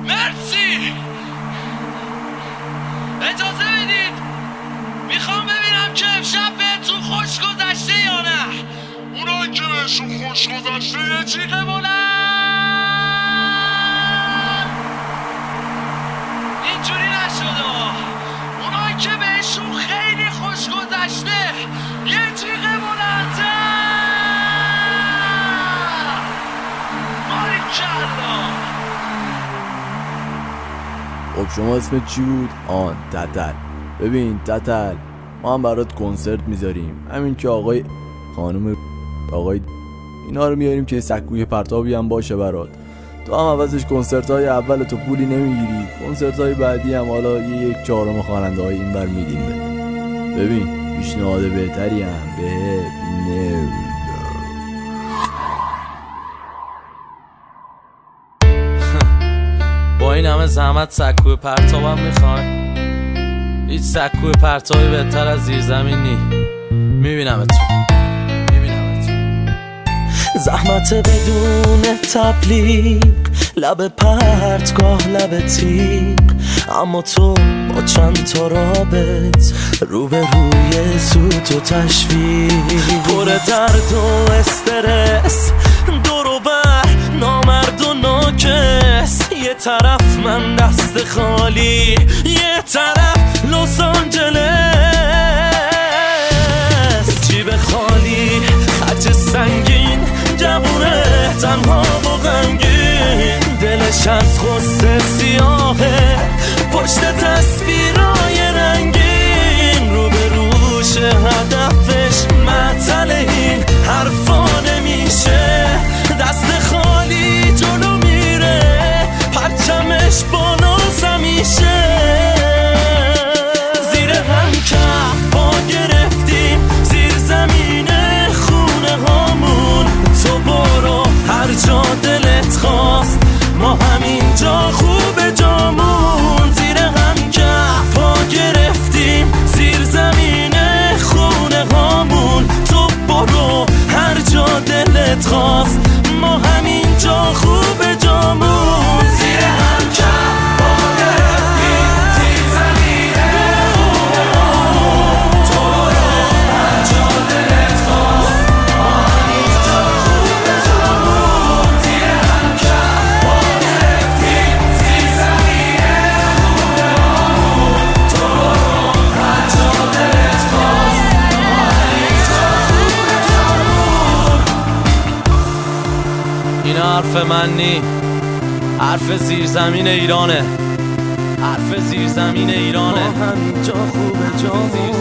مرسی. اجازه بدید میخوام ببینم که امشب بهتون خوش گذشته یا نه. اونایی که بهشون خوش گذشته یه جیغ بلند. اینجوری نشده. اونایی که بهشون خیلی خوش گذشته یه جیغ بلندتر. باریکلا. خب شما اسمت چی بود؟ تتل. ببین تتل، ما هم برات کنسرت میذاریم، همین که آقای خانم آقای اینا رو میاریم که سکوی پرتابی هم باشه برات. تو هم عوضش کنسرت های اول تو پولی نمیگیری، کنسرت های بعدی هم حالا یک چهارم خواننده های این بر میدیم بده. ببین پیشنهاد بهتری هم به با این همه زحمت سکوی پرتابم میخوای؟ هیچ سکوی پرتابی بهتر از زیرزمین نی. میبینمتون. زحمت بدون تبلیغ، لب پرتگاه لب تیغ، اما تو با چند تا رابط روبروی سوت و تشویق، پر درد و استرس، دور و بر نامرد و ناکس. یه طرف من دست خالی، یه طرف لس آنجلس. جیب خالی، خرج سنگین، جوونه تنها و غمگین. دلش از غصه سیاهه، پشت تصویرای رنگین. رو به روش هدفش معطل، این حرفا نمیشه. دست خالی جلو میره، پرچمش بالاست همیشه. زیر هم کف پا گرفتیم، زیر زمین خونه هامون. تو برو هر جا دلت خواست، ما همینجا خوب جامون. زیر هم کف پا گرفتیم، زیر زمین خونه هامون. تو برو هر جا دلت خواست، ما همینجا خوب جامون. زیر هم کف پا گرفتیم، زیر زمین خونه هامون. تو برو هر جا دلت خواست، ما همینجا خوب جامون. زیر هم کف پا گرفتیم، زیر زمین خونه هامون. تو برو هر جا دلت خواست، ما همینجا خوب جامون. این حرف من نی، حرف زیرزمین ایرانه. حرف زیرزمین ایرانه. ما همینجا خوب جامون.